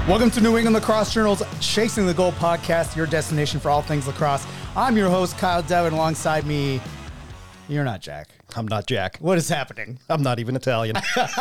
Welcome to New England Lacrosse Journal's Chasing the Goal podcast, your destination for all things lacrosse. I'm your host, Kyle Devin. Alongside me, you're not Jack. I'm not Jack. What is happening? I'm not even Italian.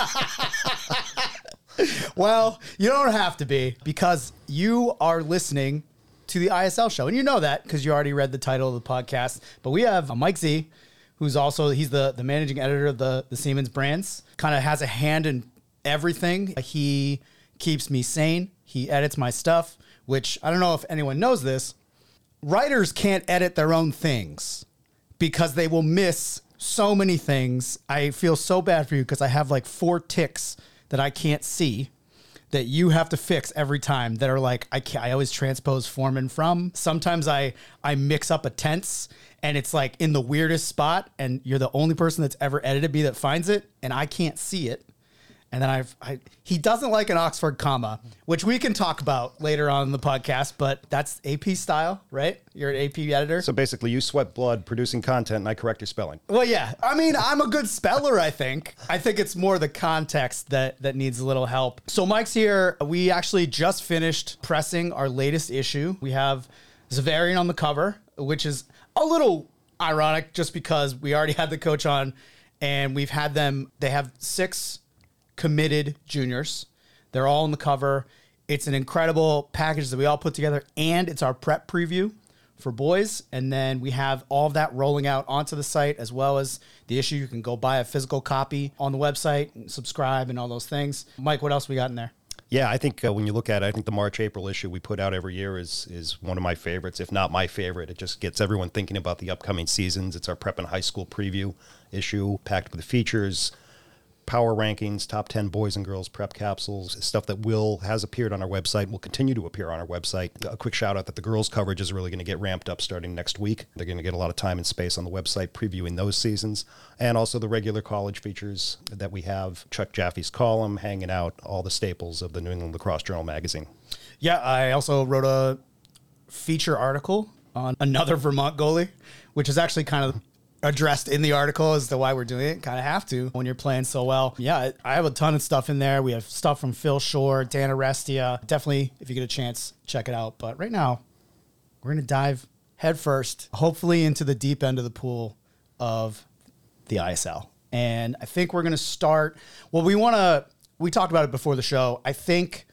Well, you don't have to be, because you are listening to the ISL show. And you know that because you already read the title of the podcast. But we have Mike Z, who's also, he's the managing editor of the Siemens brands, kind of has a hand in everything. He keeps me sane. He edits my stuff, which I don't know if anyone knows this. Writers can't edit their own things because they will miss so many things. I feel so bad for you because I have like 4 ticks that I can't see that you have to fix every time that are like, I always transpose form and from. Sometimes I mix up a tense and it's like in the weirdest spot and you're the only person that's ever edited me that finds it and I can't see it. And then he doesn't like an Oxford comma, which we can talk about later on in the podcast, but that's AP style, right? You're an AP editor. So basically you sweat blood producing content and I correct your spelling. Well, yeah. I mean, I'm a good speller, I think. I think it's more the context that needs a little help. So Mike's here. We actually just finished pressing our latest issue. We have Zavarian on the cover, which is a little ironic just because we already had the coach on and we've had them. They have 6 committed juniors. They're all on the cover. It's an incredible package that we all put together, and it's our prep preview for boys. And then we have all of that rolling out onto the site, as well as the issue. You can go buy a physical copy on the website and subscribe and all those things. Mike, what else we got in there? Yeah, I think when you look at it, I think the March-April issue we put out every year is one of my favorites, if not my favorite. It just gets everyone thinking about the upcoming seasons. It's our prep and high school preview issue, packed with features, power rankings, top 10 boys and girls prep capsules, stuff that has appeared on our website, will continue to appear on our website. A quick shout out that the girls coverage is really going to get ramped up starting next week. They're going to get a lot of time and space on the website previewing those seasons. And also the regular college features that we have, Chuck Jaffe's column, hanging out, all the staples of the New England Lacrosse Journal magazine. Yeah, I also wrote a feature article on another Vermont goalie, which is actually kind of addressed in the article as to why we're doing it. Kind of have to when you're playing so well. Yeah, I have a ton of stuff in there. We have stuff from Phil Shore, Dan Arestia. Definitely, if you get a chance, check it out. But right now, we're going to dive headfirst, hopefully into the deep end of the pool of the ISL. And I think we're going to start, we talked about it before the show. I think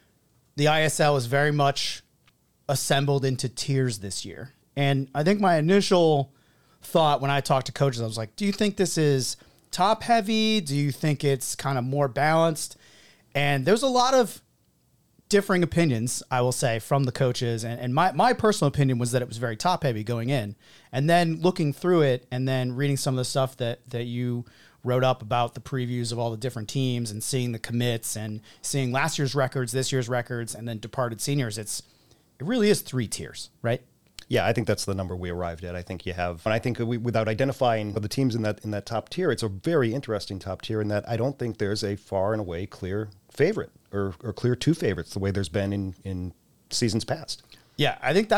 the ISL is very much assembled into tiers this year. And I think my initial thought when I talked to coaches, I was like, do you think this is top heavy? Do you think it's kind of more balanced? And there's a lot of differing opinions, I will say, from the coaches. And my personal opinion was that it was very top heavy going in. And then looking through it and then reading some of the stuff that you wrote up about the previews of all the different teams and seeing the commits and seeing last year's records, this year's records, and then departed seniors, it really is 3 tiers, right? Yeah, I think that's the number we arrived at. I think you have, and I think without identifying the teams in that top tier, it's a very interesting top tier in that I don't think there's a far and away clear favorite or clear 2 favorites the way there's been in seasons past. Yeah, I think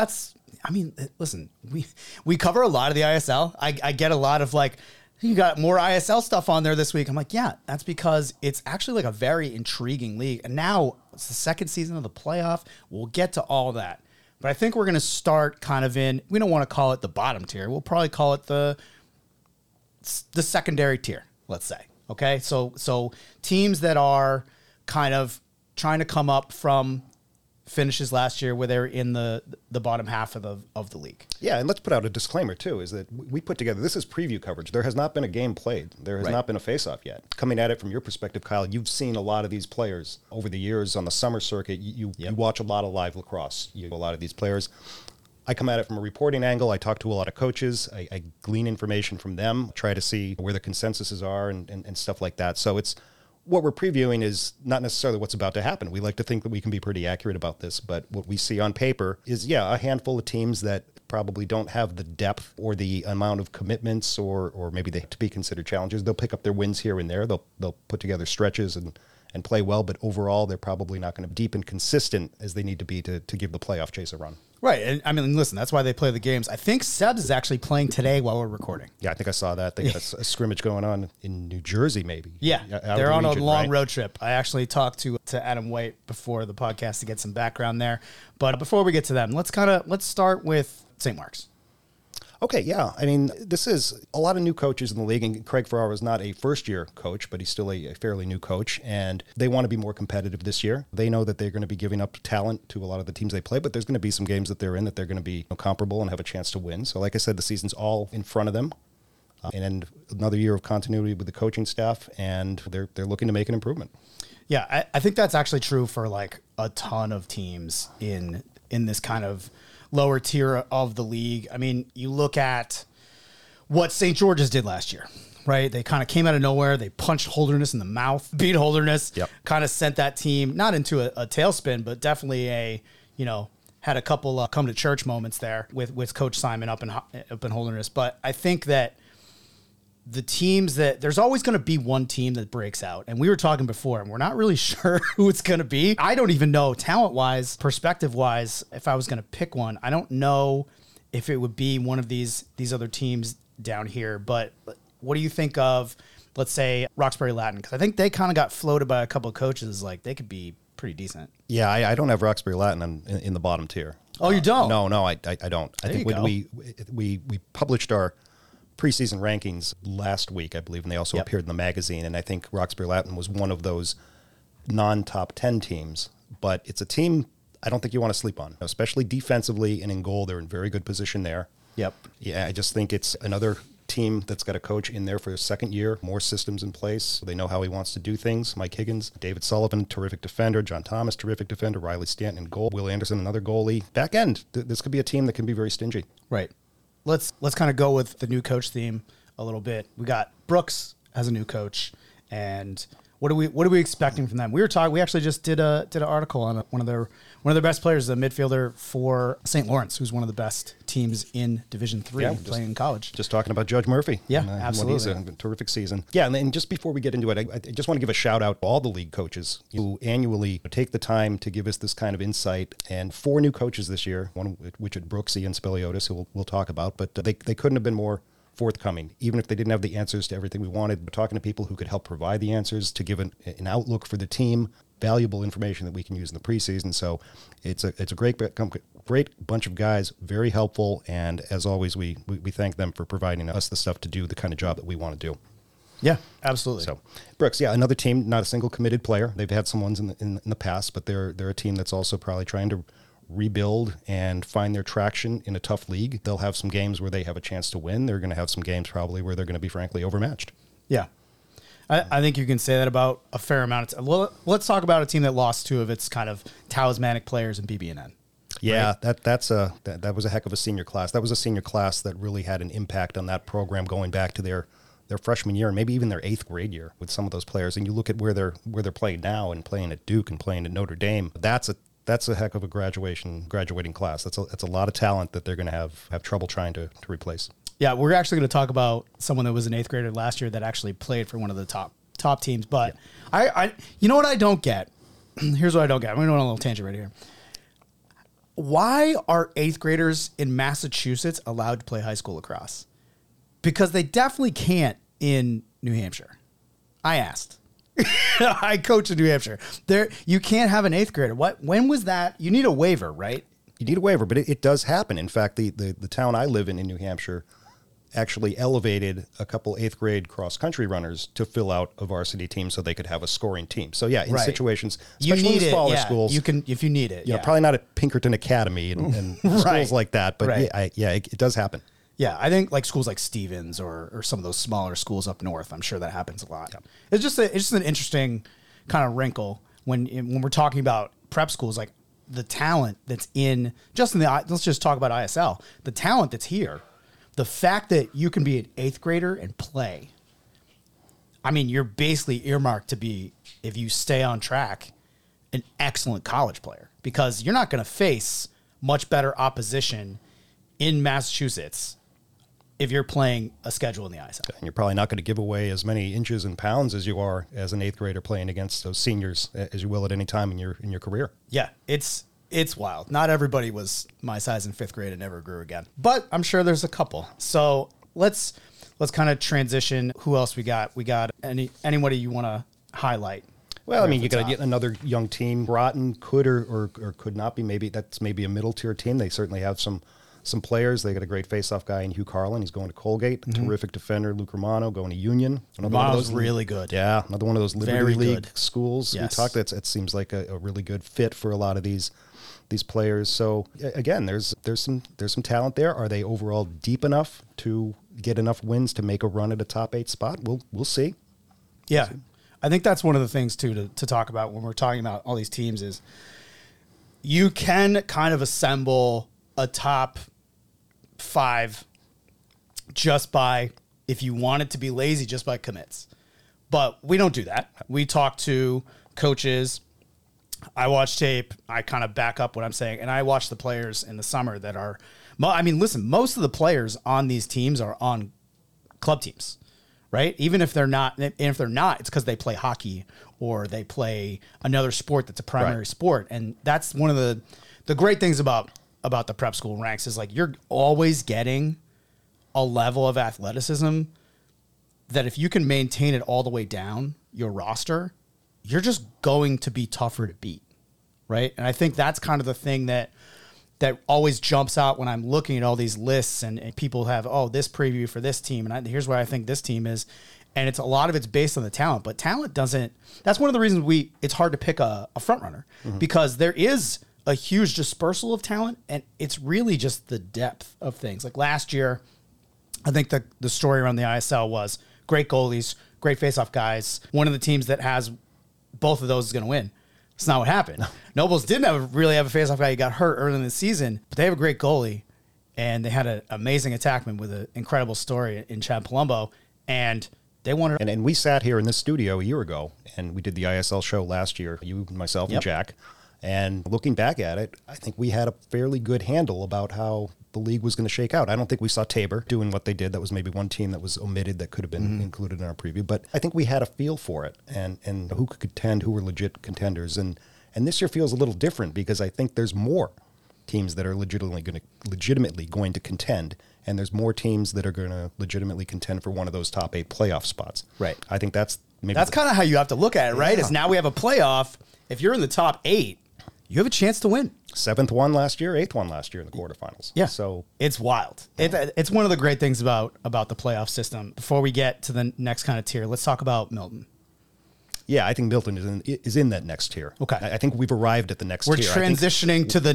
listen, we cover a lot of the ISL. I get a lot of like, you got more ISL stuff on there this week. I'm like, yeah, that's because it's actually like a very intriguing league. And now it's the second season of the playoff. We'll get to all that. But I think we're going to start kind of we don't want to call it the bottom tier. We'll probably call it the secondary tier, let's say. Okay? So teams that are kind of trying to come up from finishes last year where they're in the bottom half of the league. Yeah, and let's put out a disclaimer too, is that we put together, this is preview coverage. There has not been a game played. There has not been a face-off yet. Coming at it from your perspective, Kyle, you've seen a lot of these players over the years on the summer circuit. You watch a lot of live lacrosse. You know a lot of these players. I come at it from a reporting angle. I talk to a lot of coaches. I glean information from them, try to see where the consensuses are and stuff like that. So what we're previewing is not necessarily what's about to happen. We like to think that we can be pretty accurate about this, but what we see on paper is, a handful of teams that probably don't have the depth or the amount of commitments or maybe they have to be considered challenges. They'll pick up their wins here and there. They'll put together stretches and play well, but overall, they're probably not going to be deep and consistent as they need to be to give the playoff chase a run. Right. And I mean, listen, that's why they play the games. I think Sebs is actually playing today while we're recording. Yeah, I think I saw that. They got a scrimmage going on in New Jersey, maybe. Yeah, Out they're of on the a region, long right? road trip. I actually talked to Adam White before the podcast to get some background there. But before we get to them, let's start with St. Mark's. Okay, yeah. I mean, this is a lot of new coaches in the league, and Craig Farrar is not a first-year coach, but he's still a fairly new coach, and they want to be more competitive this year. They know that they're going to be giving up talent to a lot of the teams they play, but there's going to be some games that they're in that they're going to be comparable and have a chance to win. So like I said, the season's all in front of them. And another year of continuity with the coaching staff, and they're looking to make an improvement. Yeah, I think that's actually true for like a ton of teams in this kind of lower tier of the league. I mean, you look at what St. George's did last year, right? They kind of came out of nowhere. They punched Holderness in the mouth, beat Holderness, kind of sent that team not into a tailspin, but definitely had a couple come to church moments there with Coach Simon up in Holderness. But I think that the teams that there's always going to be one team that breaks out. And we were talking before, and we're not really sure who it's going to be. I don't even know talent wise, perspective wise, if I was going to pick one, I don't know if it would be one of these other teams down here. But what do you think of, let's say, Roxbury Latin? Because I think they kind of got floated by a couple of coaches. Like they could be pretty decent. Yeah, I don't have Roxbury Latin in the bottom tier. Oh, you don't? No, I don't. I think when we published our preseason rankings last week, I believe, and they also appeared in the magazine. And I think Roxbury Latin was one of those non-top 10 teams. But it's a team I don't think you want to sleep on, especially defensively and in goal. They're in very good position there. Yep. Yeah, I just think it's another team that's got a coach in there for his second year, more systems in place. They know how he wants to do things. Mike Higgins, David Sullivan, terrific defender. John Thomas, terrific defender. Riley Stanton in goal. Will Anderson, another goalie. Back end, this could be a team that can be very stingy. Right. Let's kind of go with the new coach theme a little bit. We got Brooks as a new coach, and what are we expecting from them? We actually just did an article on one of their best players, the midfielder for St. Lawrence, who's one of the best teams in Division III playing in college. Just talking about Judge Murphy. Yeah, absolutely. He's a terrific season. Yeah, and then just before we get into it, I just want to give a shout out to all the league coaches who annually take the time to give us this kind of insight. And 4 new coaches this year, one which is Brooksy and Spiliotis, who we'll talk about, but they couldn't have been more forthcoming, even if they didn't have the answers to everything we wanted. We're talking to people who could help provide the answers, to give an outlook for the team, valuable information that we can use in the preseason. So it's a great bunch of guys, very helpful, and as always, we thank them for providing us the stuff to do the kind of job that we want to do. Yeah, absolutely. So Brooks, another team, not a single committed player. They've had some ones in the past, but they're a team that's also probably trying to rebuild and find their traction in a tough league. They'll have some games where they have a chance to win. They're going to have some games probably where they're going to be frankly overmatched. Yeah. I think you can say that about a fair amount of well, let's talk about a team that lost 2 of its kind of talismanic players in BB&N. Yeah, right? that was a heck of a senior class. That was a senior class that really had an impact on that program going back to their freshman year and maybe even their 8th grade year with some of those players. And you look at where they're playing now and playing at Duke and playing at Notre Dame. That's a heck of a graduating class. That's a lot of talent that they're going to have trouble trying to replace. Yeah, we're actually going to talk about someone that was an 8th grader last year that actually played for one of the top teams. But I you know what I don't get? Here's what I don't get. I'm going to go on a little tangent right here. Why are 8th graders in Massachusetts allowed to play high school lacrosse? Because they definitely can't in New Hampshire. I asked. I coach in New Hampshire. You can't have an 8th grader. When was that? You need a waiver, right? You need a waiver, but it does happen. In fact, the town I live in New Hampshire actually elevated a couple 8th grade cross-country runners to fill out a varsity team so they could have a scoring team. So, yeah, in situations, especially in smaller schools. You can, if you need it. Probably not at Pinkerton Academy and schools like that, but it does happen. Yeah, I think like schools like Stevens or some of those smaller schools up north, I'm sure that happens a lot. Yeah. It's just an interesting kind of wrinkle when we're talking about prep schools, like the talent that's let's just talk about ISL, the talent that's here, the fact that you can be an 8th grader and play. I mean, you're basically earmarked to be, if you stay on track, an excellent college player, because you're not going to face much better opposition in Massachusetts if you're playing a schedule in the ISL. And you're probably not going to give away as many inches and pounds as you are as an 8th grader playing against those seniors as you will at any time in your career. Yeah, it's It's wild. Not everybody was my size in 5th grade and never grew again. But I'm sure there's a couple. So let's kind of transition. Who else we got? We got anybody you want to highlight? Well, I mean, you got another young team. Broughton could or could not be. Maybe that's maybe a middle tier team. They certainly have some players. They got a great faceoff guy in Hugh Carlin. He's going to Colgate. Terrific defender, Luke Romano, going to Union. Romano's really good. Yeah, another one of those Liberty League good. schools. Yes. We talked. It seems like a really good fit for a lot of these players. So again, there's some talent there. Are they overall deep enough to get enough wins to make a run at a top 8 spot? We'll see. Yeah, I think that's one of the things too to talk about when we're talking about all these teams is you can kind of assemble a top 5 just by, if you want it to be lazy, just by commits. But we don't do that. We talk to coaches. I watch tape. I kind of back up what I'm saying. And I watch the players in the summer that are, I mean, listen, most of the players on these teams are on club teams, right? Even if they're not, and if they're not, it's because they play hockey or they play another sport that's a primary sport. And that's one of the great things about the prep school ranks is like you're always getting a level of athleticism that if you can maintain it all the way down your roster, you're just going to be tougher to beat, right? And I think that's kind of the thing that always jumps out when I'm looking at all these lists and people have, this preview for this team, and here's where I think this team is. And it's a lot of it's based on the talent, but talent doesn't. That's one of the reasons it's hard to pick a front runner because there is a huge dispersal of talent, and it's really just the depth of things. Like last year, I think the story around the ISL was great goalies, great faceoff guys. One of the teams that has both of those is going to win. It's not what happened. Nobles didn't really have a faceoff guy. He got hurt early in the season, but they have a great goalie, and they had an amazing attackman with an incredible story in Chad Palumbo, and they won. And we sat here in this studio a year ago, and we did the ISL show last year, you, myself, and Jack. And looking back at it, I think we had a fairly good handle about how the league was going to shake out. I don't think we saw Tabor doing what they did. That was maybe one team that was omitted that could have been included in our preview. But I think we had a feel for it and who could contend, who were legit contenders. And this year feels a little different because I think there's more teams that are legitimately going to contend, and there's more teams that are going to legitimately contend for one of those top 8 playoff spots. Right. I think that's kind of how you have to look at it, right? Is now we have a playoff. If you're in the top 8, you have a chance to win. 7th one last year, 8th one last year in the quarterfinals. Yeah. So it's wild. It's one of the great things about the playoff system. Before we get to the next kind of tier, let's talk about Milton. Yeah, I think Milton is in that next tier. Okay. I think we've arrived at the next We're tier. We're transitioning to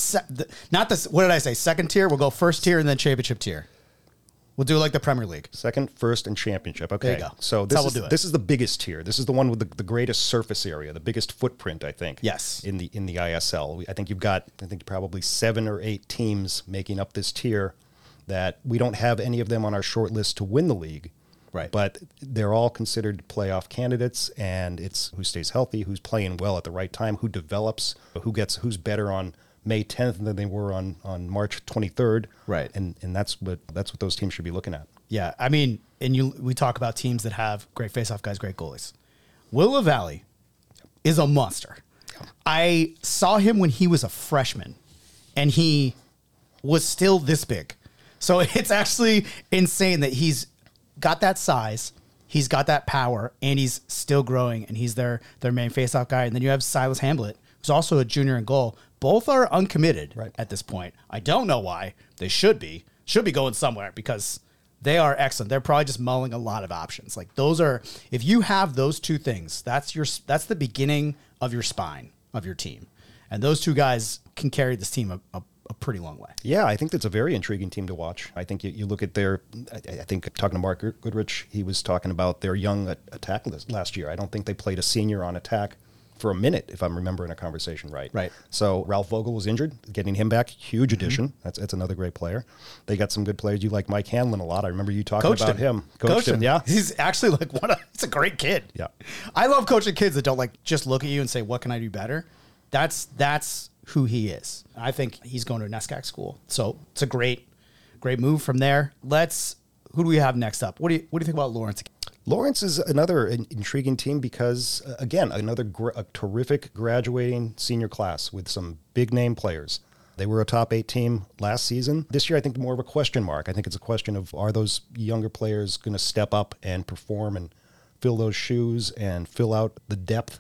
what did I say? Second tier? We'll go first tier and then championship tier. We'll do like the Premier League. Second, first, and championship. Okay. There you go. So this is the biggest tier. This is the one with the greatest surface area, the biggest footprint, I think. Yes. In the ISL. I think you've got, probably 7 or 8 teams making up this tier that we don't have any of them on our short list to win the league. Right. But they're all considered playoff candidates, and it's who stays healthy, who's playing well at the right time, who develops, who's better on May 10th than they were on March 23rd. Right. And that's what those teams should be looking at. Yeah. I mean, we talk about teams that have great faceoff guys, great goalies. Willow Valley is a monster. I saw him when he was a freshman, and he was still this big. So it's actually insane that he's got that size, he's got that power, and he's still growing, and he's their main faceoff guy. And then you have Silas Hamblett, who's also a junior in goal. Both are uncommitted at this point. I don't know why. They should be going somewhere because they are excellent. They're probably just mulling a lot of options. Like those are, if you have those two things, that's the beginning of your spine of your team. And those two guys can carry this team a pretty long way. Yeah, I think that's a very intriguing team to watch. I think you look at I think talking to Mark Goodrich, he was talking about their young attack last year. I don't think they played a senior on attack for a minute, if I'm remembering a conversation right. Right. So Ralph Vogel was injured. Getting him back, huge addition. That's another great player. They got some good players. You like Mike Hanlon a lot. I remember you talking about him. Coached him. Yeah. He's actually like he's a great kid. Yeah. I love coaching kids that don't like just look at you and say, what can I do better? That's who he is. I think he's going to a NESCAC school. So it's a great move from there. Who do we have next up? What do you think about Lawrence? Lawrence is another intriguing team because, again, a terrific graduating senior class with some big name players. They were a top 8 team last season. This year, I think more of a question mark. I think it's a question of, are those younger players going to step up and perform and fill those shoes and fill out the depth?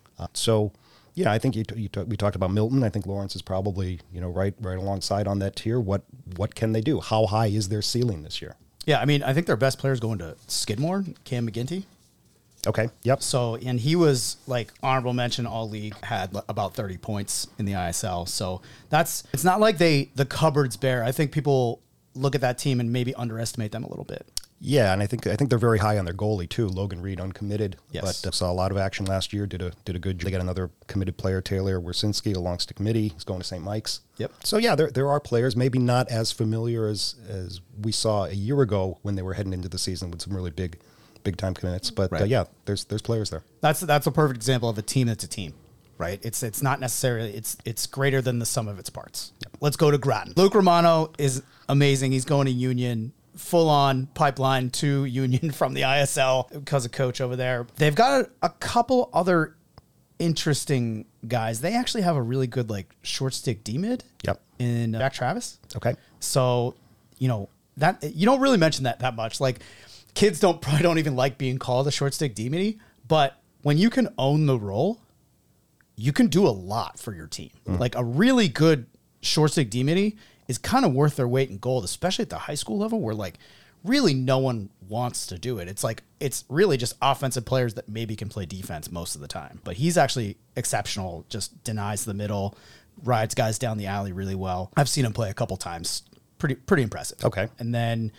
Yeah, I think we talked about Milton. I think Lawrence is probably, right alongside on that tier. What can they do? How high is their ceiling this year? Yeah, I mean, I think their best players going to Skidmore, Cam McGinty. Okay, yep. So, and he was like honorable mention all league, had about 30 points in the ISL. So it's not like the cupboard's bare. I think people look at that team and maybe underestimate them a little bit. Yeah, and I think they're very high on their goalie too. Logan Reed, uncommitted, yes, but saw a lot of action last year. Did a good job. They got another committed player, Taylor Wersinski, belongs to committee. He's going to St. Mike's. Yep. So yeah, there are players, maybe not as familiar as we saw a year ago when they were heading into the season with some really big time commitments. But right. Yeah, there's players there. That's a perfect example of a team that's a team. Right, it's not necessarily it's greater than the sum of its parts. Yep. Let's go to Groton. Luke Romano is amazing. He's going to Union. Full on pipeline to Union from the ISL because of coach over there. They've got a couple other interesting guys. They actually have a really good short stick D mid. Yep. In Jack Travis. Okay. So that you don't really mention that much. Like kids probably don't even like being called a short stick D mid, but when you can own the role, you can do a lot for your team. Like a really good short stick D mid is kind of worth their weight in gold, especially at the high school level where really no one wants to do it. It's really just offensive players that maybe can play defense most of the time. But he's actually exceptional, just denies the middle, rides guys down the alley really well. I've seen him play a couple times. Pretty impressive. Okay. And then,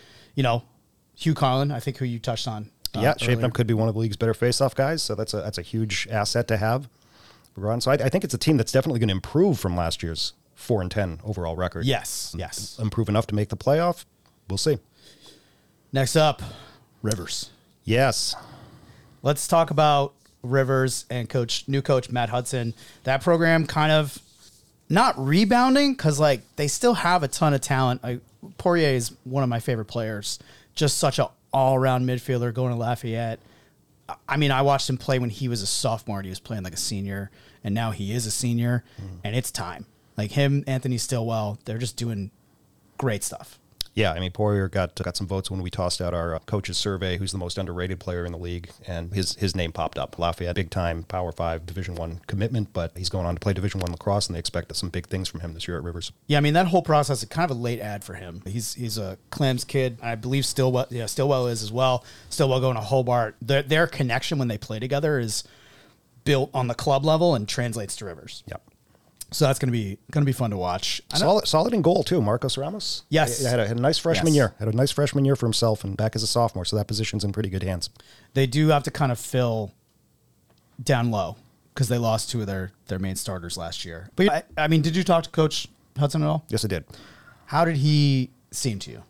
Hugh Carlin, I think who you touched on. Shaping up could be one of the league's better face-off guys, so that's a huge asset to have. So I think it's a team that's definitely going to improve from last year's 4-10 overall record. Yes. Improve enough to make the playoff. We'll see. Next up, Rivers. Yes. Let's talk about Rivers and new coach Matt Hudson. That program kind of not rebounding because they still have a ton of talent. Poirier is one of my favorite players. Just such an all-around midfielder going to Lafayette. I mean, I watched him play when he was a sophomore and he was playing like a senior, and now he is a senior, and it's time. Him, Anthony Stillwell, they're just doing great stuff. Yeah, I mean, Poirier got some votes when we tossed out our coaches survey, who's the most underrated player in the league, and his name popped up. Lafayette, big-time Power 5 Division I commitment, but he's going on to play Division I lacrosse, and they expect some big things from him this year at Rivers. Yeah, I mean, that whole process is kind of a late ad for him. He's a Clams kid. I believe Stillwell is as well. Stillwell going to Hobart. Their connection when they play together is built on the club level and translates to Rivers. Yep. So that's going to be fun to watch. Solid in goal too, Marcos Ramos. Yes, had a nice freshman year. Had a nice freshman year for himself, and back as a sophomore. So that position's in pretty good hands. They do have to kind of fill down low because they lost two of their main starters last year. But I mean, did you talk to Coach Hudson at all? Yes, I did. How did he seem to you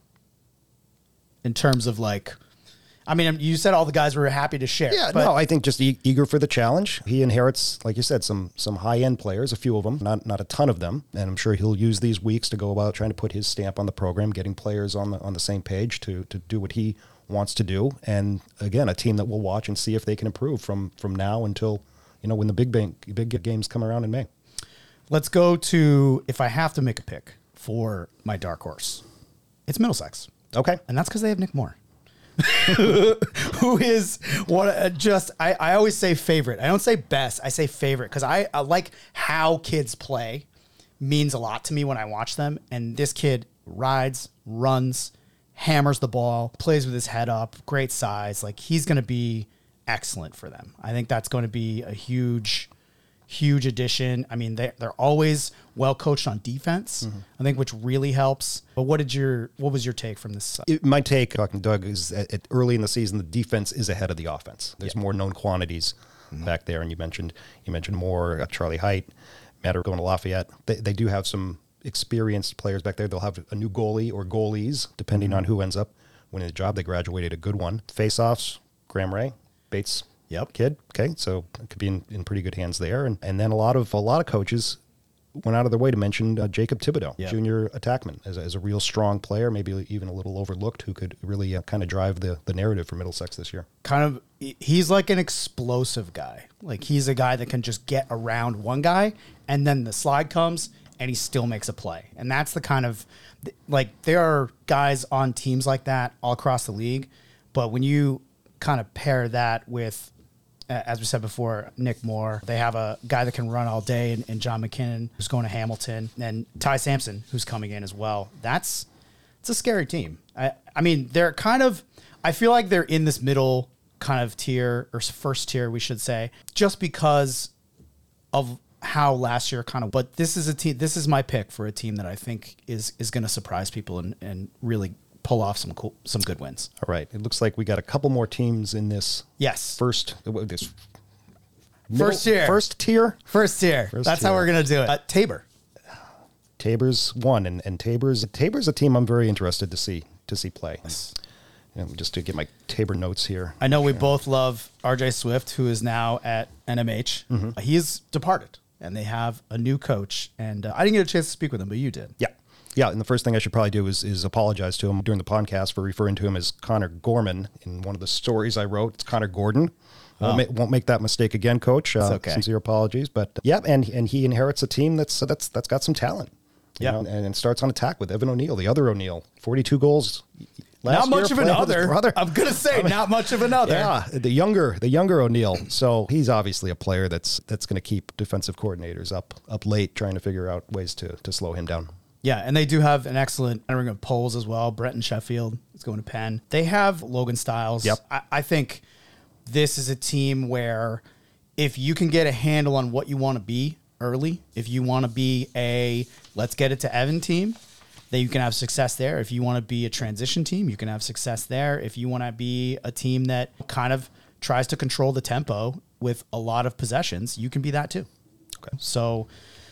in terms of I mean, you said all the guys were happy to share. Yeah, no, I think just eager for the challenge. He inherits, like you said, some high-end players, a few of them, not a ton of them. And I'm sure he'll use these weeks to go about trying to put his stamp on the program, getting players on the same page to do what he wants to do. And again, a team that we'll watch and see if they can improve from now until, when the big games come around in May. Let's go to, if I have to make a pick for my dark horse, it's Middlesex. Okay. And that's because they have Nick Moore. Who is I always say favorite. I don't say best. I say favorite because I like how kids play means a lot to me when I watch them. And this kid rides, runs, hammers the ball, plays with his head up, great size. He's going to be excellent for them. I think that's going to be a huge addition. I mean, they're always well coached on defense, I think, which really helps. But what was your take from this? My take, talking to Doug, is early in the season, the defense is ahead of the offense. There's more known quantities back there, and you mentioned more Charlie Height, Matter going to Lafayette. They do have some experienced players back there. They'll have a new goalie or goalies, depending on who ends up winning the job. They graduated a good one. Face-offs, Graham Ray, Bates. Yep. Kid. Okay. So it could be in pretty good hands there. And then a lot of coaches went out of their way to mention Jacob Thibodeau, Yeah. junior attackman, as a real strong player, maybe even a little overlooked, who could really kind of drive the narrative for Middlesex this year. He's like an explosive guy. Like, he's a guy that can just get around one guy, and then the slide comes, and he still makes a play. And that's the kind of, like, there are guys on teams like that all across the league, but when you kind of pair that with, as we said before, Nick Moore, they have a guy that can run all day, and John McKinnon, who's going to Hamilton, and Ty Sampson, who's coming in as well. It's a scary team. I mean, they're kind of, I feel like they're in this middle kind of tier, or first tier, we should say, just because of how last year kind of, but this is a team, this is my pick for a team that I think is going to surprise people and really pull off some good wins. All right. It looks like we got a couple more teams in this. Yes. First tier. First tier. That's how we're going to do it. Tabor. Tabor's one, and Tabor's a team I'm very interested to see play. Yes. Just to get my Tabor notes here. I know we both love RJ Swift, who is now at NMH. Mm-hmm. He's departed, and they have a new coach. And I didn't get a chance to speak with him, but you did. Yeah, and the first thing I should probably do is apologize to him during the podcast for referring to him as Connor Gorman in one of the stories I wrote. It's Connor Gordon. Won't make that mistake again, Coach. Okay. Sincere apologies, but and he inherits a team that's got some talent. You know, and starts on attack with Evan O'Neill, the other O'Neill, 42 goals. Not much of another. I'm gonna say not much of another. Yeah, the younger O'Neill. So he's obviously a player that's going to keep defensive coordinators up late trying to figure out ways to slow him down. Yeah, and they do have an excellent entering of polls as well. Brenton Sheffield is going to Penn. They have Logan Stiles. Yep. I think this is a team where if you can get a handle on what you want to be early, if you want to be a let's get it to Evan team, then you can have success there. If you want to be a transition team, you can have success there. If you want to be a team that kind of tries to control the tempo with a lot of possessions, you can be that too. Okay. So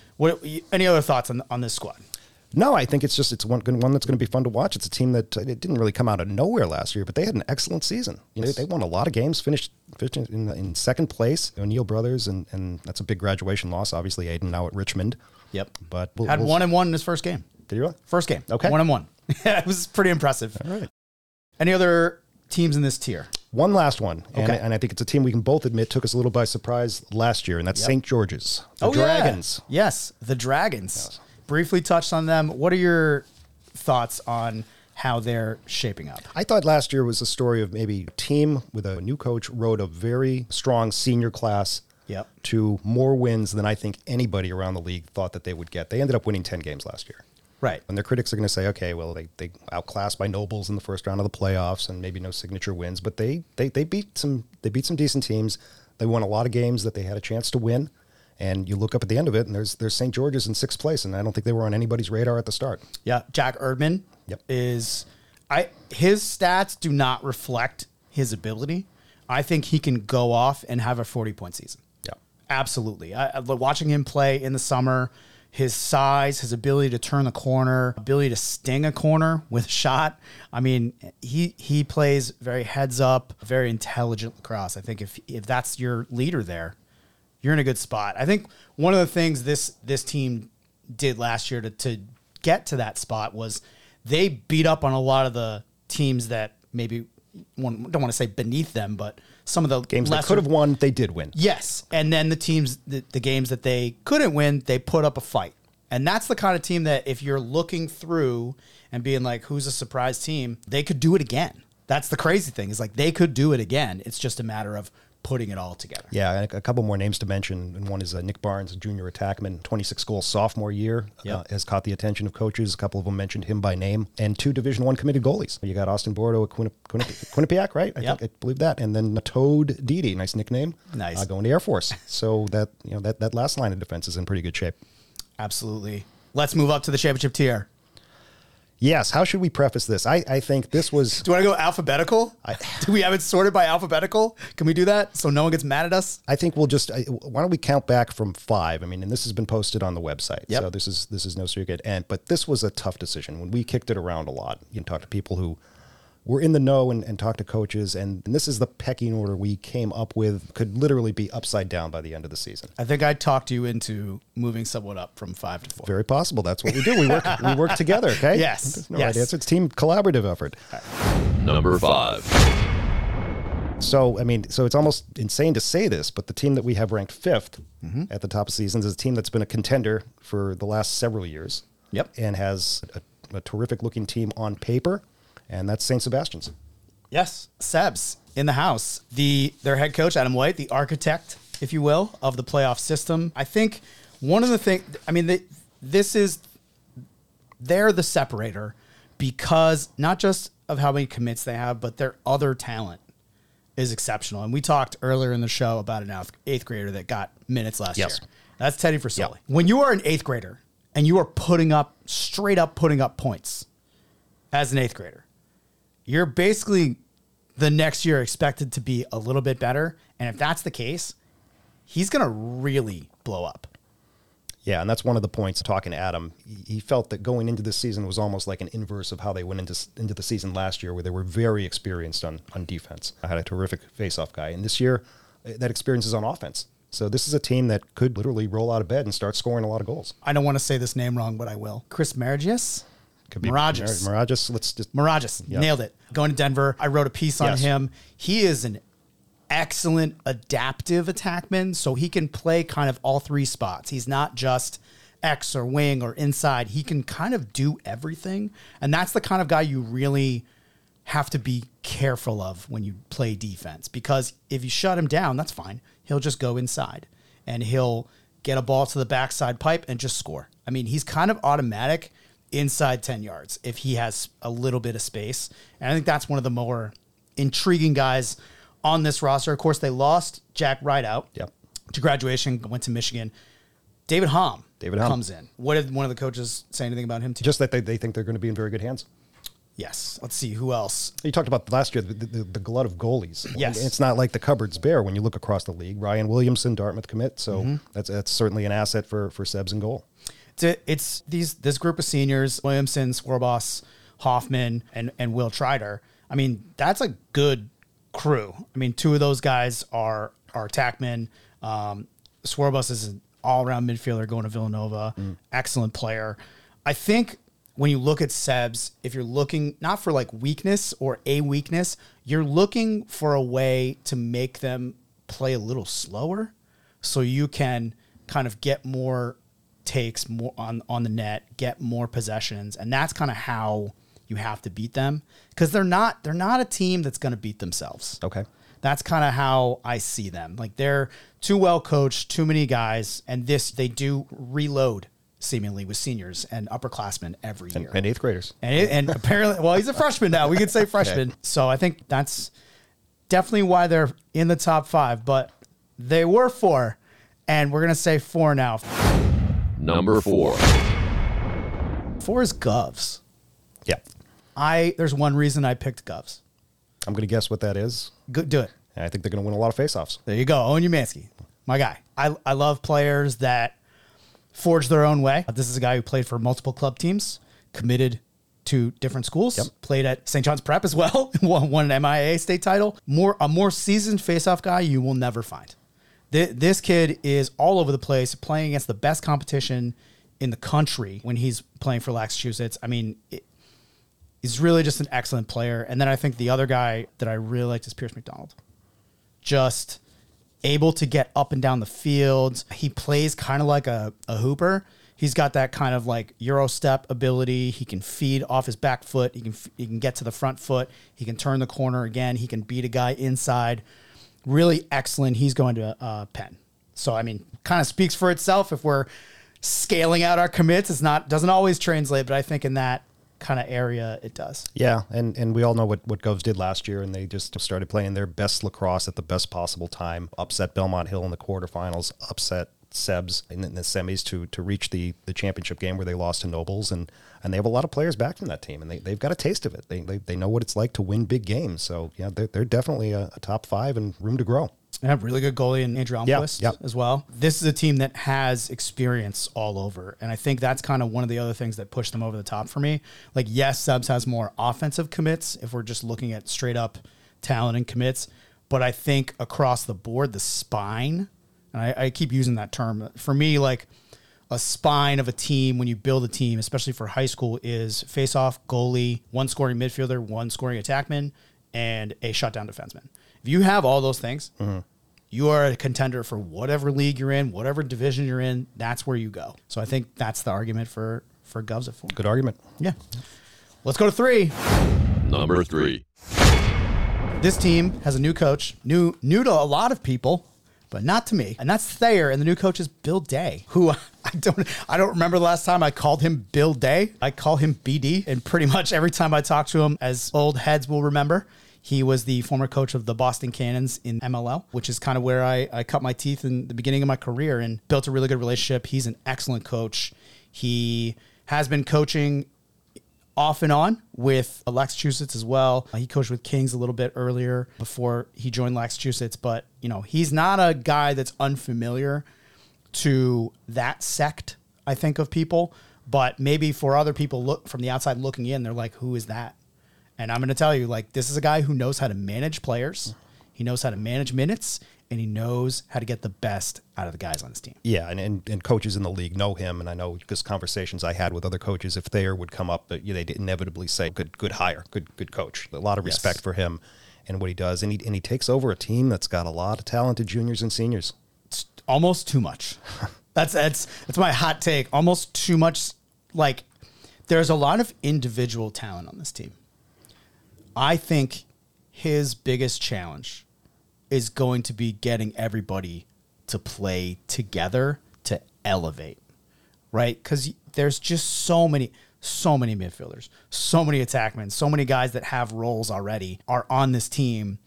any other thoughts on this squad? No, I think it's one that's going to be fun to watch. It's a team that it didn't really come out of nowhere last year, but they had an excellent season. They won a lot of games, finished in second place. O'Neill brothers, and that's a big graduation loss. Obviously, Aiden now at Richmond. Yep, but had 1-1 in his first game. Did you really? First game, okay, 1-1. It was pretty impressive. All right. Any other teams in this tier? One last one, okay. and I think it's a team we can both admit took us a little by surprise last year, and that's St. George's, the Dragons. Yeah. Yes, the Dragons. Yes. Briefly touched on them. What are your thoughts on how they're shaping up? I thought last year was a story of maybe a team with a new coach rode a very strong senior class to more wins than I think anybody around the league thought that they would get. They ended up winning 10 games last year. Right. And their critics are going to say, okay, well, they outclassed by Nobles in the first round of the playoffs and maybe no signature wins, but they beat some decent teams. They won a lot of games that they had a chance to win. And you look up at the end of it, and there's St. George's in sixth place, and I don't think they were on anybody's radar at the start. Yeah, Jack Erdman his stats do not reflect his ability. I think he can go off and have a 40-point season. Yeah, absolutely. Watching him play in the summer, his size, his ability to turn the corner, ability to sting a corner with a shot. I mean, he plays very heads up, very intelligent lacrosse. I think if that's your leader there, you're in a good spot. I think one of the things this team did last year to get to that spot was they beat up on a lot of the teams that maybe don't want to say beneath them, but some of the games they could have won, they did win. Yes, and then the teams, the games that they couldn't win, they put up a fight. And that's the kind of team that if you're looking through and being like, who's a surprise team, they could do it again. That's the crazy thing, is like they could do it again. It's just a matter of putting it all together. Yeah, and a couple more names to mention. And one is Nick Barnes, a junior attackman, 26-goal sophomore year, has caught the attention of coaches. A couple of them mentioned him by name. And 2 Division I committed goalies. You got Austin Bordeaux at Quinnipiac, right? I believe that. And then Toad Didi, nice nickname. Nice. Going to Air Force. So that last line of defense is in pretty good shape. Absolutely. Let's move up to the championship tier. Yes. How should we preface this? I think this was... Do you want to go alphabetical? Do we have it sorted by alphabetical? Can we do that so no one gets mad at us? I think we'll just... why don't we count back from 5? I mean, and this has been posted on the website. Yep. So this is no secret. But this was a tough decision. When we kicked it around a lot, you talk to people who we're in the know and talk to coaches, and this is the pecking order we came up with. Could literally be upside down by the end of the season. I think I talked you into moving someone up from 5 to 4. Very possible. That's what we do. We work together, okay? Yes. There's no yes. idea. It's a team collaborative effort. Number 5. So, so it's almost insane to say this, but the team that we have ranked 5th at the top of seasons is a team that's been a contender for the last several years. Yep. And has a terrific looking team on paper, and that's St. Sebastian's. Yes. Sebs in the house. Their head coach, Adam White, the architect, if you will, of the playoff system. I think one of the things, they're the separator because not just of how many commits they have, but their other talent is exceptional. And we talked earlier in the show about an 8th grader that got minutes last year. That's Teddy Frasoli. Yep. When you are an 8th grader and you are straight up putting up points as an 8th grader, you're basically the next year expected to be a little bit better. And if that's the case, he's going to really blow up. Yeah, and that's one of the points talking to Adam. He felt that going into this season was almost like an inverse of how they went into the season last year, where they were very experienced on defense. I had a terrific face-off guy. And this year, that experience is on offense. So this is a team that could literally roll out of bed and start scoring a lot of goals. I don't want to say this name wrong, but I will. Chris Maragias? Could be Mirages. Mirages. Yep. Nailed it. Going to Denver. I wrote a piece on him. He is an excellent adaptive attackman, so he can play kind of all 3 spots. He's not just X or wing or inside. He can kind of do everything, and that's the kind of guy you really have to be careful of when you play defense, because if you shut him down, that's fine. He'll just go inside, and he'll get a ball to the backside pipe and just score. I mean, he's kind of automatic inside 10 yards if he has a little bit of space, and I think that's one of the more intriguing guys on this roster. Of course, they lost Jack Rideout to graduation, went to Michigan. David Hom comes in. What did one of the coaches say anything about him? Just that they think they're going to be in very good hands. Yes. Let's see. Who else? You talked about last year, the glut of goalies. Yes. It's not like the cupboard's bare when you look across the league. Ryan Williamson, Dartmouth commit. So that's certainly an asset for Sebs in goal. It's this group of seniors, Williamson, Swarboss, Hoffman, and Will Trider. I mean, that's a good crew. I mean, 2 of those guys are attackmen. Swarboss is an all-around midfielder going to Villanova. Excellent player. I think when you look at Sebs, if you're looking not for like weakness or a weakness, you're looking for a way to make them play a little slower so you can kind of get more takes more on the net, get more possessions. And that's kind of how you have to beat them, because they're not a team that's going to beat themselves. Okay. That's kind of how I see them. Like, they're too well coached, too many guys, and they do reload seemingly with seniors and upperclassmen every year. And 8th graders. And apparently, well, he's a freshman now. We could say freshman. Okay. So I think that's definitely why they're in the top 5, but they were 4, and we're going to say 4 now. Number 4. 4 is Govs. Yeah. There's one reason I picked Govs. I'm going to guess what that is. Do it. And I think they're going to win a lot of faceoffs. There you go. Owen Umansky, my guy. I love players that forge their own way. This is a guy who played for multiple club teams, committed to different schools, played at St. John's Prep as well, won an MIAA state title. A more seasoned faceoff guy you will never find. This kid is all over the place, playing against the best competition in the country when he's playing for Massachusetts. I mean, he's really just an excellent player. And then I think the other guy that I really liked is Pierce McDonald. Just able to get up and down the field. He plays kind of like a hooper. He's got that kind of like Euro step ability. He can feed off his back foot. He can get to the front foot. He can turn the corner again. He can beat a guy inside. Really excellent. He's going to Penn. So, I mean, kind of speaks for itself. If we're scaling out our commits, doesn't always translate, but I think in that kind of area it does. Yeah, and we all know what Govs did last year, and they just started playing their best lacrosse at the best possible time. Upset Belmont Hill in the quarterfinals, upset Sebs in the semis to reach the championship game where they lost to Nobles, and they have a lot of players back from that team, and they've got a taste of it. They know what it's like to win big games. So yeah, they're definitely a top 5 and room to grow. I have really good goalie in Andrew Almquist yep. as well. This is a team that has experience all over. And I think that's kind of one of the other things that pushed them over the top for me. Like, yes, Subs has more offensive commits if we're just looking at straight up talent and commits. But I think across the board, the spine, and I keep using that term, for me, like a spine of a team when you build a team, especially for high school, is face-off, goalie, one scoring midfielder, one scoring attackman, and a shutdown defenseman. If you have all those things, you are a contender for whatever league you're in, whatever division you're in. That's where you go. So I think that's the argument for Govs at 4. Good argument. Yeah. Let's go to 3. Number 3. This team has a new coach, new to a lot of people, but not to me. And that's Thayer, and the new coach is Bill Day, who I don't remember the last time I called him Bill Day. I call him BD, and pretty much every time I talk to him, as old heads will remember, he was the former coach of the Boston Cannons in MLL, which is kind of where I cut my teeth in the beginning of my career and built a really good relationship. He's an excellent coach. He has been coaching off and on with Massachusetts as well. He coached with Kings a little bit earlier before he joined Massachusetts, but he's not a guy that's unfamiliar to that sect, I think, of people. But maybe for other people look from the outside looking in, they're like, who is that? And I'm going to tell you, like, this is a guy who knows how to manage players. He knows how to manage minutes, and he knows how to get the best out of the guys on his team. Yeah, and coaches in the league know him, and I know because conversations I had with other coaches, if Thayer would come up, they'd inevitably say, good hire, good coach. A lot of respect for him and what he does. And he takes over a team that's got a lot of talented juniors and seniors. It's almost too much. That's my hot take. Almost too much. Like, there's a lot of individual talent on this team. I think his biggest challenge is going to be getting everybody to play together to elevate, right? Because there's just so many midfielders, so many attackmen, so many guys that have roles already are on this team.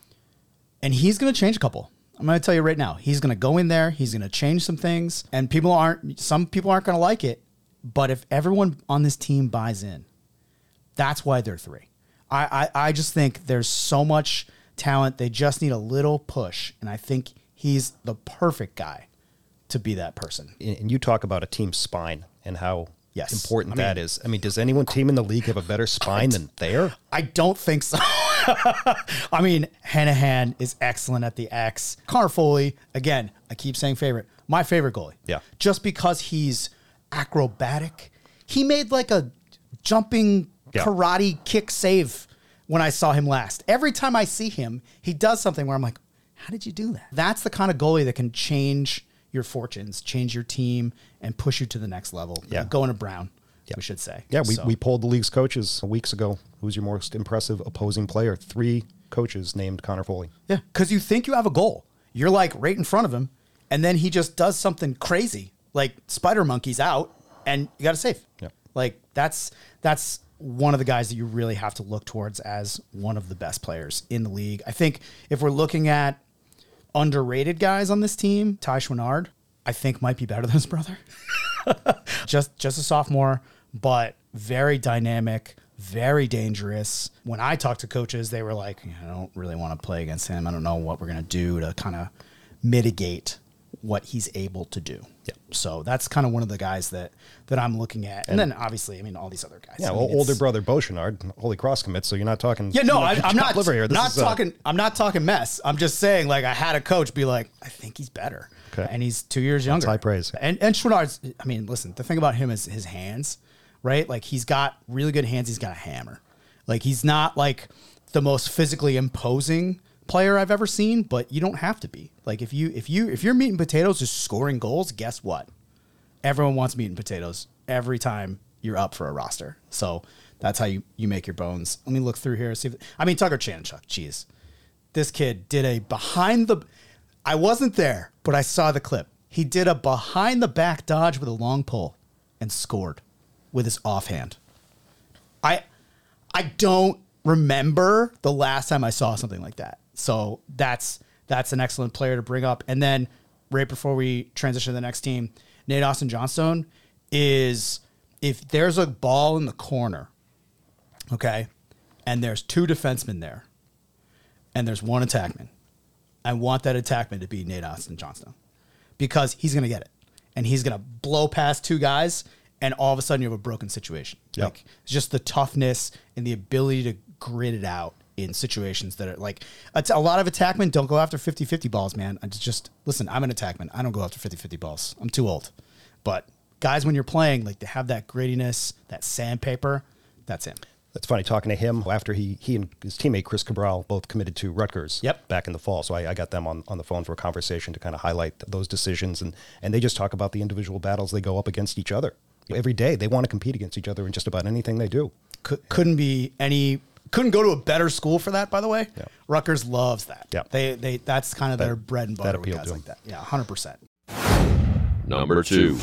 And he's going to change a couple. I'm going to tell you right now, he's going to go in there, he's going to change some things, and some people aren't going to like it. But if everyone on this team buys in, that's why they're 3. I just think there's so much talent. They just need a little push. And I think he's the perfect guy to be that person. And you talk about a team spine and how important that is. I mean, does team in the league have a better spine than Thayer? I don't think so. I mean, Hanahan is excellent at the X. Connor Foley, again, I keep saying favorite. My favorite goalie. Yeah. Just because he's acrobatic. He made like a jumping karate kick save when I saw him last. Every time I see him, he does something where I'm like, how did you do that? That's the kind of goalie that can change your fortunes, change your team, and push you to the next level. Yeah. Going to Brown, we should say. Yeah, we polled the league's coaches weeks ago. Who's your most impressive opposing player? 3 coaches named Connor Foley. Yeah, because you think you have a goal. You're like right in front of him, and then he just does something crazy, like Spider Monkey's out, and you got to save. Yeah. Like that's one of the guys that you really have to look towards as one of the best players in the league. I think if we're looking at underrated guys on this team, Ty Schwinnard, I think might be better than his brother. just a sophomore, but very dynamic, very dangerous. When I talked to coaches, they were like, I don't really want to play against him. I don't know what we're going to do to kind of mitigate what he's able to do. Yeah. So that's kind of one of the guys that I'm looking at. And then obviously, I mean, all these other guys. Yeah, I mean, older brother Beauchenard, Holy Cross commit, so you're not talking. Yeah, no, I'm not here. I'm not talking mess. I'm just saying, like, I had a coach be like, I think he's better. Okay. And he's 2 years younger. That's high praise. And Schwinnard's, I mean, listen, the thing about him is his hands, right? Like, he's got really good hands. He's got a hammer. Like, he's not like the most physically imposing player I've ever seen, but you don't have to be. Like, if you're meat and potatoes just scoring goals, guess what? Everyone wants meat and potatoes every time you're up for a roster. So that's how you make your bones. Let me look through here. See if, Tucker Chanchuk, geez. This kid did a I wasn't there, but I saw the clip. He did a behind the back dodge with a long pole and scored with his offhand. I don't remember the last time I saw something like that. So that's an excellent player to bring up. And then right before we transition to the next team, Nate Austin Johnstone is, if there's a ball in the corner, okay, and there's 2 defensemen there, and there's 1 attackman, I want that attackman to be Nate Austin Johnstone because he's going to get it. And he's going to blow past two guys, and all of a sudden you have a broken situation. Yep. Like, it's just the toughness and the ability to grit it out in situations that are like, a lot of attackmen don't go after 50-50 balls, man. Listen, I'm an attackman. I don't go after 50-50 balls. I'm too old. But guys, when you're playing, like, they have that grittiness, that sandpaper. That's him. That's funny, talking to him after he and his teammate Chris Cabral both committed to Rutgers back in the fall. So I got them on the phone for a conversation to kind of highlight those decisions. And they just talk about the individual battles they go up against each other. Every day they want to compete against each other in just about anything they do. Couldn't go to a better school for that, by the way. Yeah. Rutgers loves that. Yeah. They that's kind of their bread and butter with appealed guys to like them. that. Yeah, 100%. Number 2.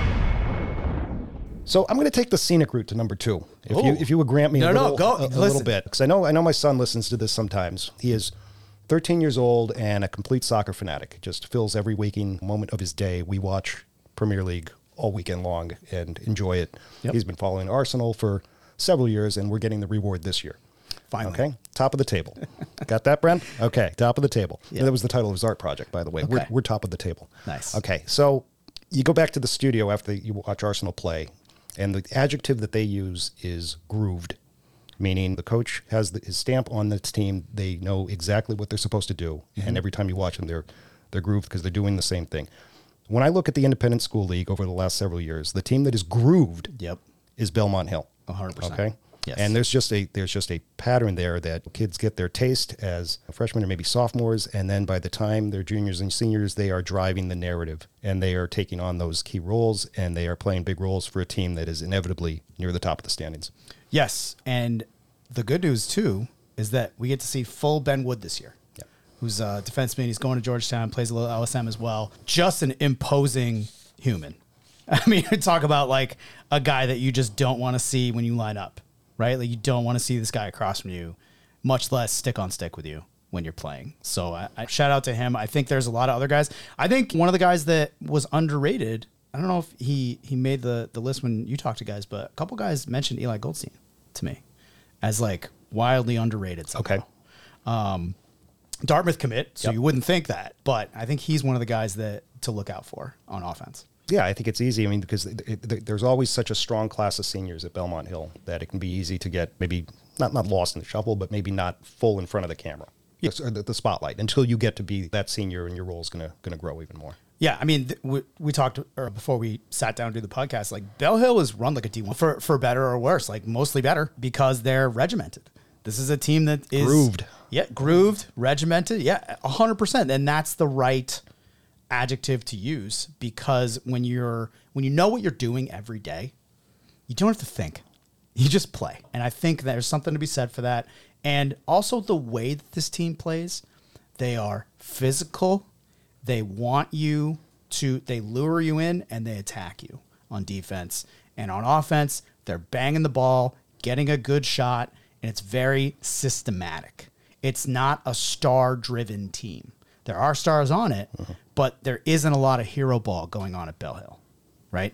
So I'm going to take the scenic route to number 2. If you would grant me a little bit, because I know my son listens to this sometimes. He is 13 years old and a complete soccer fanatic. Just fills every waking moment of his day. We watch Premier League all weekend long and enjoy it. Yep. He's been following Arsenal for several years, and we're getting the reward this year. Finally. Okay, top of the table. Got that, Brent? Okay, top of the table. Yep. That was the title of his art project, by the way. Okay. We're top of the table. Nice. Okay, so you go back to the studio after you watch Arsenal play, and the adjective that they use is grooved, meaning the coach has his stamp on this team. They know exactly what they're supposed to do, and every time you watch them, they're grooved because they're doing the same thing. When I look at the Independent School League over the last several years, the team that is grooved is Belmont Hill. 100%. Okay? Yes. And there's just a pattern there that kids get their taste as freshmen or maybe sophomores, and then by the time they're juniors and seniors, they are driving the narrative, and they are taking on those key roles, and they are playing big roles for a team that is inevitably near the top of the standings. Yes, and the good news, too, is that we get to see full Ben Wood this year, who's a defenseman. He's going to Georgetown, plays a little LSM as well. Just an imposing human. I mean, talk about like a guy that you just don't want to see when you line up, right? Like, you don't want to see this guy across from you, much less stick on stick with you when you're playing. So I shout out to him. I think there's a lot of other guys. I think one of the guys that was underrated, I don't know if he made the list when you talked to guys, but a couple guys mentioned Eli Goldstein to me as like wildly underrated somehow. Okay. Dartmouth commit, so you wouldn't think that, but I think he's one of the guys that to look out for on offense. Yeah, I think it's easy. I mean, because there's always such a strong class of seniors at Belmont Hill that it can be easy to get maybe not lost in the shuffle, but maybe not full in front of the camera or the spotlight until you get to be that senior and your role is going to grow even more. Yeah, I mean, we talked before we sat down to do the podcast, like Bell Hill is run like a D1 for better or worse, like mostly better because they're regimented. This is a team that is grooved. Yeah, grooved, regimented. Yeah, 100%. And that's the right adjective to use because when you know what you're doing every day, you don't have to think. You just play. And I think there's something to be said for that. And also the way that this team plays, they are physical. They want you to, they lure you in and they attack you on defense. And on offense, they're banging the ball, getting a good shot, and it's very systematic. It's not a star-driven team. There are stars on it, but there isn't a lot of hero ball going on at Bell Hill, right?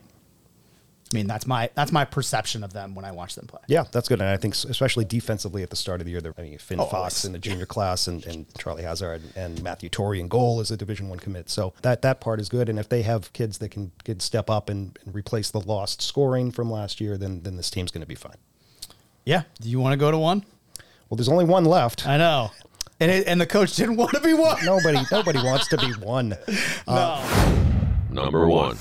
I mean, that's my perception of them when I watch them play. Yeah, that's good. And I think especially defensively at the start of the year, Finn Fox in the junior class and Charlie Hazard and Matthew Torrey in goal as a Division I commit. So that part is good. And if they have kids that can step up and replace the lost scoring from last year, then this team's going to be fine. Yeah. Do you want to go to one? Well, there's only one left. I know. And the coach didn't want to be one. Nobody wants to be one. No. Number 1.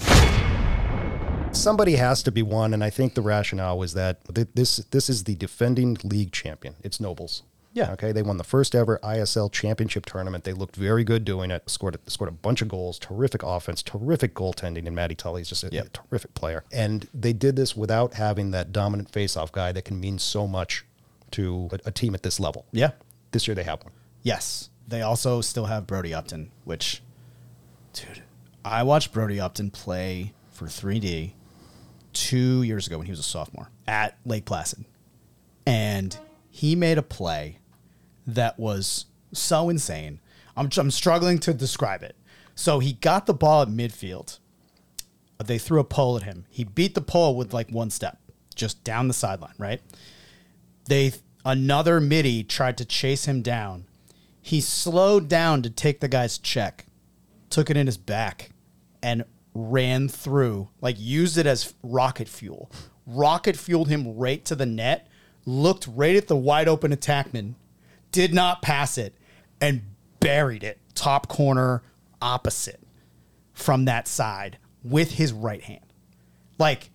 Somebody has to be one, and I think the rationale was that this is the defending league champion. It's Nobles. Yeah. Okay. They won the first ever ISL championship tournament. They looked very good doing it. Scored a bunch of goals. Terrific offense. Terrific goaltending. And Matty Tully's just a terrific player. And they did this without having that dominant face-off guy that can mean so much to a team at this level. Yeah. This year they have one. Yes. They also still have Brody Upton, which, dude, I watched Brody Upton play for 3D 2 years ago when he was a sophomore at Lake Placid. And he made a play that was so insane. I'm struggling to describe it. So he got the ball at midfield. They threw a pole at him. He beat the pole with like one step, just down the sideline, right? Another midi tried to chase him down. He slowed down to take the guy's check, took it in his back, and ran through, like used it as rocket fuel. Rocket fueled him right to the net, looked right at the wide open attackman, did not pass it, and buried it top corner opposite from that side with his right hand. Like,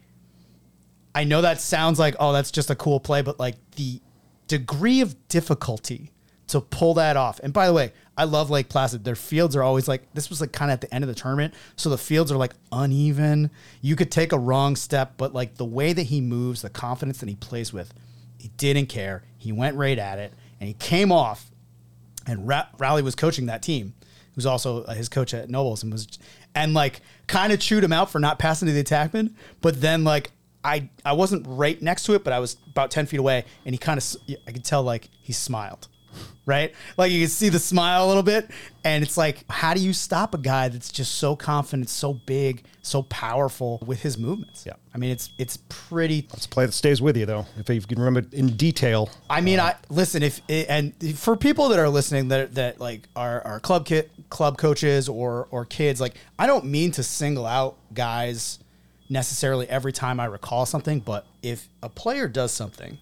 I know that sounds like, oh, that's just a cool play, but like the degree of difficulty to pull that off. And by the way, I love Lake Placid. Their fields are always like, this was like kind of at the end of the tournament. So the fields are like uneven. You could take a wrong step, but like the way that he moves, the confidence that he plays with, he didn't care. He went right at it and he came off, and Rowley was coaching that team. He was also his coach at Nobles and like kind of chewed him out for not passing to the attackman. But then like, I wasn't right next to it, but I was about 10 feet away, and he kind of, I could tell like he smiled, right? Like you can see the smile a little bit, and it's like, how do you stop a guy that's just so confident, so big, so powerful with his movements? Yeah. I mean, it's pretty. It's a play that stays with you, though, if you can remember in detail. I mean, listen, and for people that are listening that like are club coaches or kids, like I don't mean to single out guys necessarily every time I recall something, but if a player does something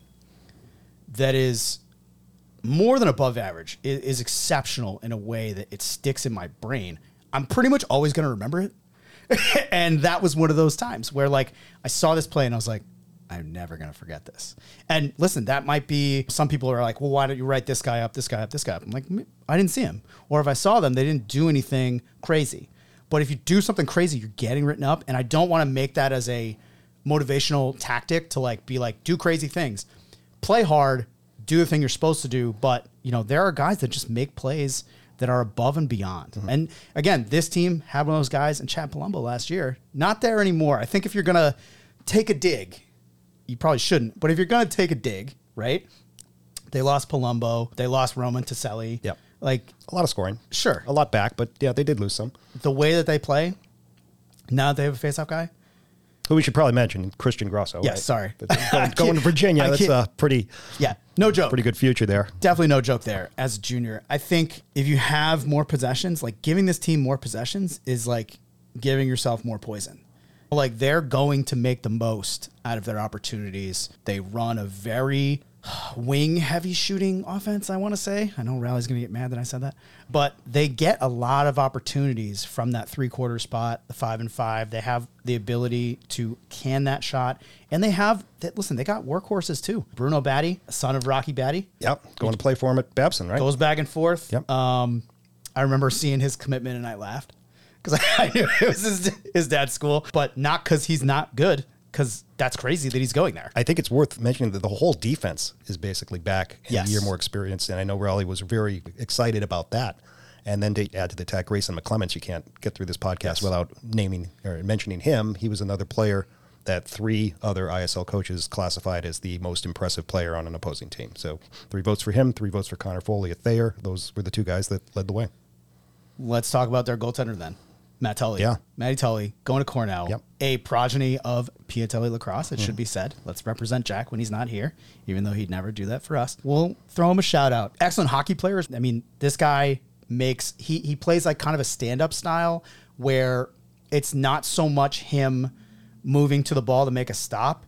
that is more than above average, is exceptional in a way that it sticks in my brain, I'm pretty much always going to remember it. And that was one of those times where like I saw this play and I was like, I'm never going to forget this. And listen, that might be, some people are like, well, why don't you write this guy up, this guy up, this guy up? I'm like, I didn't see him. Or if I saw them, they didn't do anything crazy. But if you do something crazy, you're getting written up. And I don't want to make that as a motivational tactic to like be like, do crazy things. Play hard, do the thing you're supposed to do. But, you know, there are guys that just make plays that are above and beyond. Mm-hmm. And again, this team had one of those guys in Chad Palumbo last year. Not there anymore. I think if you're going to take a dig, you probably shouldn't. But if you're going to take a dig, right? They lost Palumbo. They lost Roman Toselli. Yep. Like a lot of scoring. Sure. A lot back, but yeah, they did lose some. The way that they play, now that they have a face-off guy. Who we should probably mention, Christian Grosso. Yeah, right? sorry. Going to Virginia, that's a pretty no joke. Pretty good future there. Definitely no joke there as a junior. I think if you have more possessions, like giving this team more possessions is like giving yourself more poison. Like they're going to make the most out of their opportunities. They run a very wing heavy shooting offense, I want to say. I know Rowley's going to get mad that I said that, but they get a lot of opportunities from that 3-quarter spot, the 5-and-5. They have the ability to can that shot, and they have that. Listen, they got workhorses too. Bruno Batty, son of Rocky Batty. Yep. Going to play for him at Babson, right? Goes back and forth. Yep. I remember seeing his commitment and I laughed because I knew it was his dad's school, but not because he's not good, because that's crazy that he's going there. I think it's worth mentioning that the whole defense is basically back and yes. a year more experienced, and I know Rowley was very excited about that. And then to add to the attack, Grayson McClements, you can't get through this podcast yes. without naming or mentioning him. He was another player that 3 other ISL coaches classified as the most impressive player on an opposing team. So 3 votes for him, 3 votes for Connor Foley at Thayer. Those were the 2 guys that led the way. Let's talk about their goaltender then. Matt Tully. Yeah. Matty Tully going to Cornell. Yep. A progeny of Piatelli lacrosse, it should be said. Let's represent Jack when he's not here, even though he'd never do that for us. We'll throw him a shout out. Excellent hockey players. I mean, this guy makes, he plays like kind of a stand-up style where it's not so much him moving to the ball to make a stop.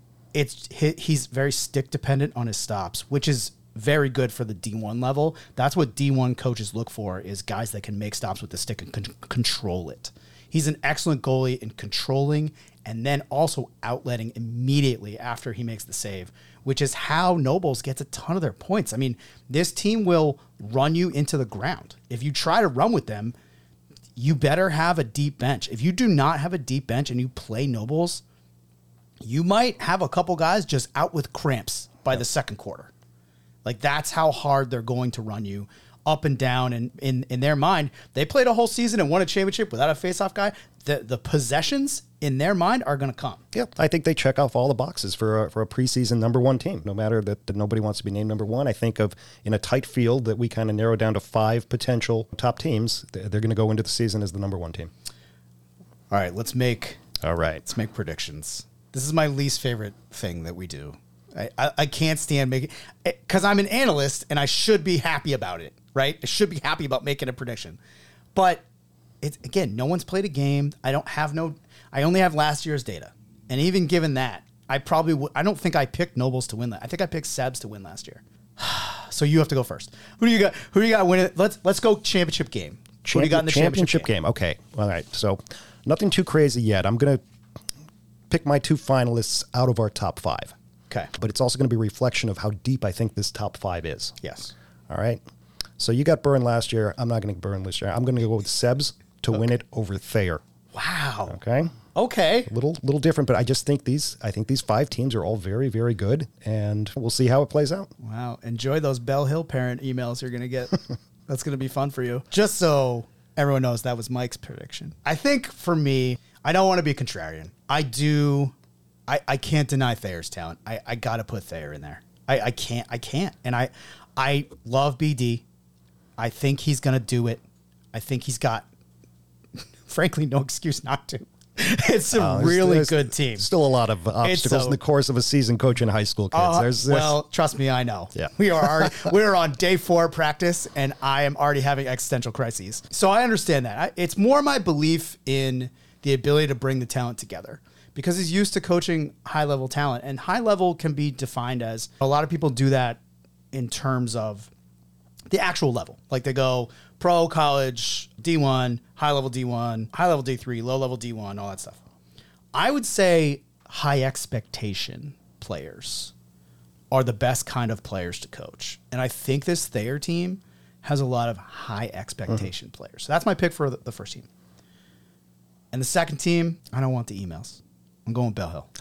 He's very stick dependent on his stops, which is very good for the D1 level. That's what D1 coaches look for, is guys that can make stops with the stick and control it. He's an excellent goalie in controlling and then also outletting immediately after he makes the save, which is how Nobles gets a ton of their points. I mean, this team will run you into the ground. If you try to run with them, you better have a deep bench. If you do not have a deep bench and you play Nobles, you might have a couple guys just out with cramps by the second quarter. Like, that's how hard they're going to run you up and down. And in their mind, they played a whole season and won a championship without a face-off guy. The possessions in their mind are going to come. Yep. I think they check off all the boxes for a preseason number 1 team. No matter that nobody wants to be named number 1. I think of in a tight field that we kind of narrow down to 5 potential top teams. They're going to go into the season as the number 1 team. All right, let's make predictions. This is my least favorite thing that we do. I can't stand making, because I'm an analyst and I should be happy about it. right? I should be happy about making a prediction. But it's, again, no one's played a game. I only have last year's data. And even given that, I don't think I picked Nobles to win that. I think I picked Sebs to win last year. So you have to go first. Who do you got winning? Let's go championship game. Who do you got in the championship game? Okay. All right. So nothing too crazy yet. I'm going to pick my 2 finalists out of our top 5. Okay. But it's also going to be a reflection of how deep I think this top 5 is. Yes. All right. So you got Burn last year. I'm not going to burn this year. I'm going to go with Sebs to win it over Thayer. Wow. Okay. Okay. Little different, but I think these 5 teams are all very, very good, and we'll see how it plays out. Wow. Enjoy those Bell Hill parent emails you're going to get. That's going to be fun for you. Just so everyone knows, that was Mike's prediction. I think for me, I don't want to be contrarian. I can't deny Thayer's talent. I got to put Thayer in there. I can't. And I love BD. I think he's going to do it. I think he's got, frankly, no excuse not to. It's a really good team. Still a lot of obstacles in the course of a season coaching high school kids. Well, trust me, I know. Yeah. We're on day 4 practice, and I am already having existential crises. So I understand that. It's more my belief in the ability to bring the talent together, because he's used to coaching high-level talent, and high-level can be defined as, a lot of people do that in terms of the actual level. Like they go pro, college, D1, high-level D1, high-level D3, low-level D1, all that stuff. I would say high expectation players are the best kind of players to coach. And I think this Thayer team has a lot of high expectation players. So that's my pick for the first team. And the second team, I don't want the emails. I'm going with Bell Hill.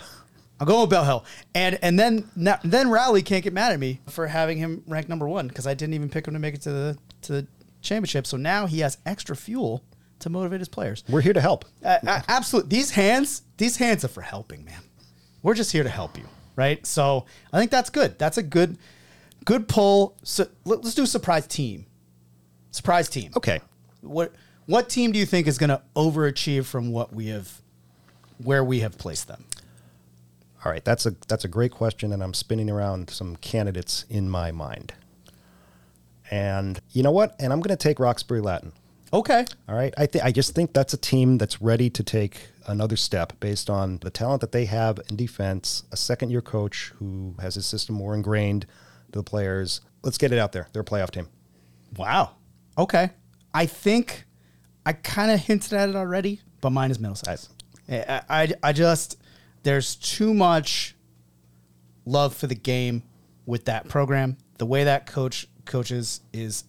And then Rowley can't get mad at me for having him ranked number 1, because I didn't even pick him to make it to the championship. So now he has extra fuel to motivate his players. We're here to help. Absolutely. These hands are for helping, man. We're just here to help you, right? So I think that's good. That's a good pull. So let's do a surprise team. Okay. What team do you think is going to overachieve from where we have placed them? All right, that's a great question, and I'm spinning around some candidates in my mind. And you know what? And I'm going to take Roxbury Latin. Okay. All right. I just think that's a team that's ready to take another step based on the talent that they have in defense, a second-year coach who has his system more ingrained to the players. Let's get it out there. They're a playoff team. Wow. Okay. I think I kind of hinted at it already, but mine is Middlesex. I just... There's too much love for the game with that program. The way that coaches is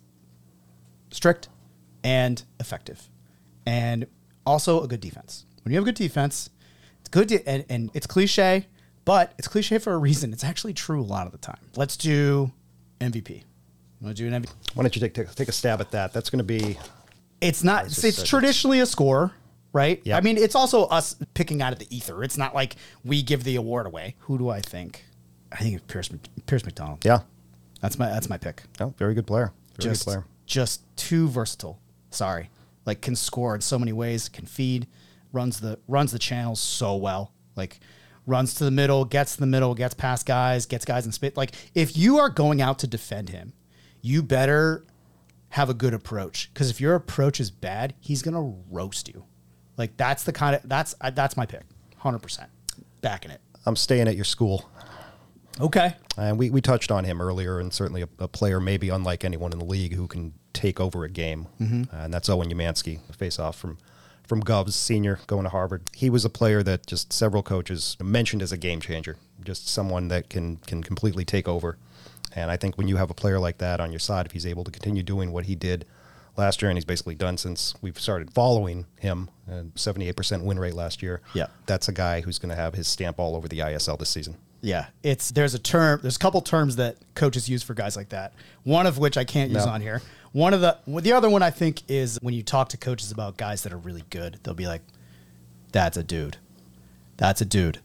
strict and effective, and also a good defense. When you have a good defense, it's good and it's cliche, but it's cliche for a reason. It's actually true a lot of the time. Let's do MVP. You want to do an MVP? Why don't you take a stab at that? That's going to be... It's traditionally a score. Right? Yep. I mean, it's also us picking out of the ether. It's not like we give the award away. Who do I think? I think it's Pierce McDonald. Yeah. That's my pick. Oh, very good player. Very good player. Just too versatile. Sorry. Like, can score in so many ways, can feed, runs the channels so well. Like, runs to the middle, gets past guys, gets guys in space. Like, if you are going out to defend him, you better have a good approach, because if your approach is bad, he's going to roast you. Like, that's my pick. 100%. Backing it. I'm staying at your school. Okay. And we touched on him earlier, and certainly a player maybe unlike anyone in the league who can take over a game. Mm-hmm. And that's Owen Umansky, a face-off from Govs, senior, going to Harvard. He was a player that just several coaches mentioned as a game changer, just someone that can completely take over. And I think when you have a player like that on your side, if he's able to continue doing what he did last year, and he's basically done since we've started following him, 78% win rate last year. Yeah. That's a guy who's going to have his stamp all over the ISL this season. Yeah. There's a couple terms that coaches use for guys like that. One of which I can't use on here. The other one I think is when you talk to coaches about guys that are really good, they'll be like, that's a dude. That's a dude.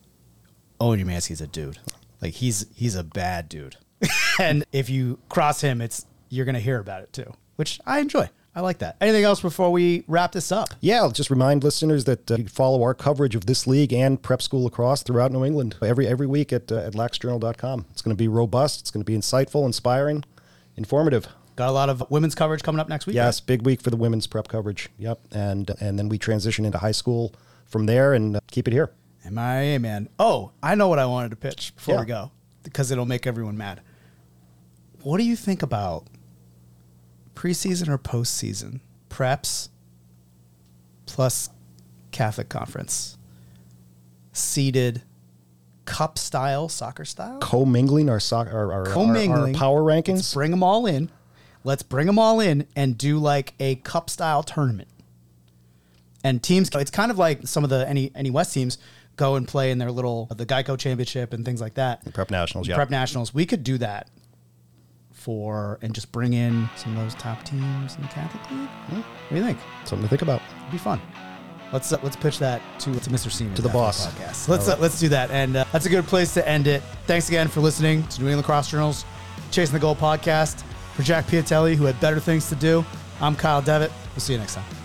Owen Umansky's a dude. Like, he's a bad dude. And if you cross him, you're going to hear about it too, which I enjoy. I like that. Anything else before we wrap this up? Yeah, I'll just remind listeners that you follow our coverage of this league and prep school lacrosse throughout New England every week at laxjournal.com. It's going to be robust. It's going to be insightful, inspiring, informative. Got a lot of women's coverage coming up next week. Yes, big week for the women's prep coverage. Yep. And then we transition into high school from there and keep it here. MIA, man. Oh, I know what I wanted to pitch before we go, because it'll make everyone mad. What do you think about preseason or postseason preps plus Catholic Conference seeded cup style, soccer style? Co-mingling our Co-mingling. our power rankings. Let's bring them all in. Let's bring them all in and do like a cup style tournament. And teams, it's kind of like some of the any West teams go and play in their the Geico Championship and things like that. The Prep Nationals, yeah. Prep Nationals. We could do that and just bring in some of those top teams in the Catholic League. What do you think? Something to think about. It'd be fun. Let's pitch that to Mr. Seaman. To the boss. Podcast. Let's do that. And that's a good place to end it. Thanks again for listening to New England Lacrosse Journal's Chasing the Goal podcast. For Jack Piatelli, who had better things to do, I'm Kyle Devitt. We'll see you next time.